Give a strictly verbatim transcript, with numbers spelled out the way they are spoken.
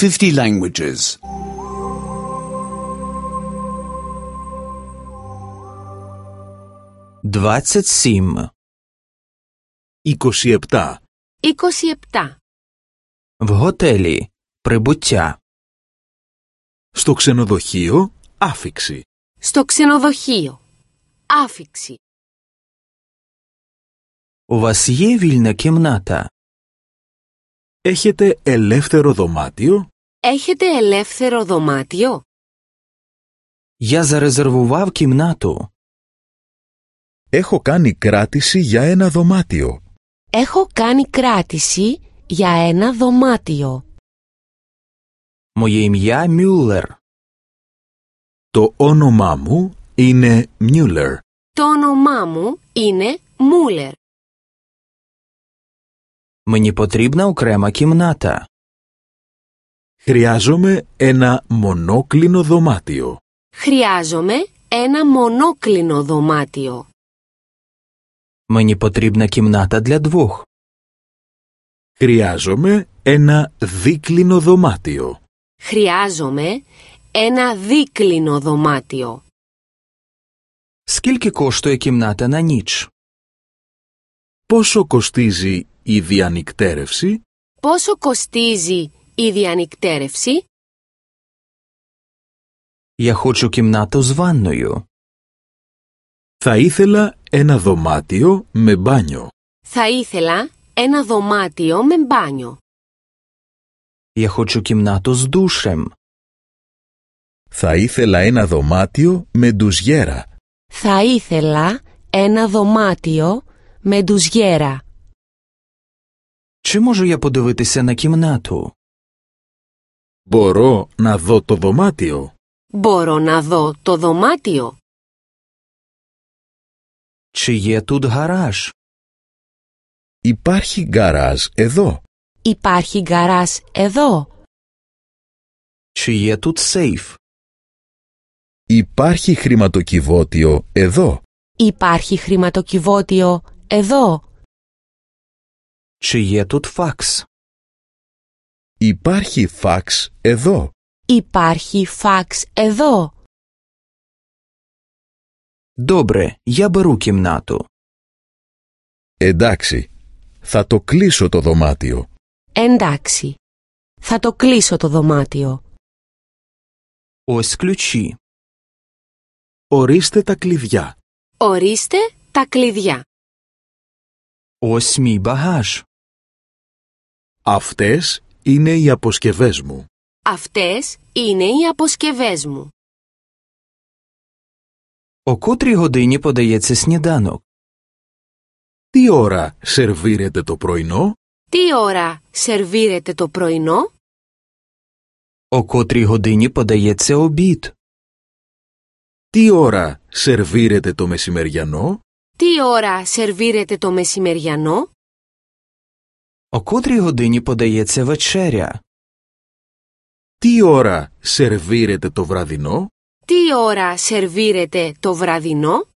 fifty languages. двадцять сім. είκοσι επτά. είκοσι επτά. В готелі. Прибуття. Στο ξενοδοχείο, άφιξη. Στο ξενοδοχείο. Άφιξη. У вас є вільна кімната? Έχετε ελεύθερο δωμάτιο? Έχετε ελεύθερο δωμάτιο? Я зарезервував кімнату. Έχω κάνει κράτηση για ένα δωμάτιο. Έχω κάνει κράτηση για ένα δωμάτιο. Моє ім'я Мюллер. Το όνομά μου είναι Μιούλερ. Το όνομά μου είναι Μούλερ. Мені потрібна окрема кімната. Χρειάζομαι ένα μονόκλινο δωμάτιο. Χρειάζομαι ένα μονόκλινο δωμάτιο. Мені потрібна кімната для двох. Χρειάζομαι ένα δίκλινο δωμάτιο. Χρειάζομαι ένα δίκλινο δωμάτιο. Скільки коштує кімната на ніч? Πόσο κοστίζει η διανυκτέρευση? Πόσο κοστίζει η διανυκτέρευση? Я хочу кімнату з ванною. Θα ήθελα ένα δωμάτιο με μπάνιο. Θα ήθελα ένα δωμάτιο με μπάνιο. Я хочу кімнату з душем. Θα ήθελα ένα δωμάτιο με ντουζιέρα. Θα ήθελα ένα δωμάτιο με ντουζιέρα. Чи можу я подивитися на кімнату? Μπορώ να δω το δωμάτιο? Μπορώ να δω το δωμάτιο? Чи є тут гараж? Υπάρχει γκαράζ εδώ. Υπάρχει γκαράζ εδώ? Чи є тут сейф? Υπάρχει χρηματοκιβώτιο εδώ. Υπάρχει χρηματοκιβώτιο εδώ? Чи є тут факс? Υπάρχει φαξ εδώ. Υπάρχει φαξ εδώ? Добре, я беру кімнату. Εντάξει, θα το κλείσω το δωμάτιο. Εντάξει, θα το κλείσω το δωμάτιο. Ось ключі. Ορίστε τα κλειδιά. Ορίστε τα κλειδιά. Ось мій багаж. Αυτές είναι οι αποσκευές μου. Αυτές είναι οι αποσκευές μου. О котрій годині подається сніданок? Τι ώρα σερβίρετε το πρωινό? Τι ώρα σερβίρετε το πρωινό? О котрій годині подається обід? Τι ώρα σερβίρετε το μεσημεριανό? Τι ώρα σερβίρετε το μεσημεριανό? О котрій годині подається вечеря? Τι ώρα σερβίρετε το βραδινό? Τι ώρα σερβίρετε το βραδινό?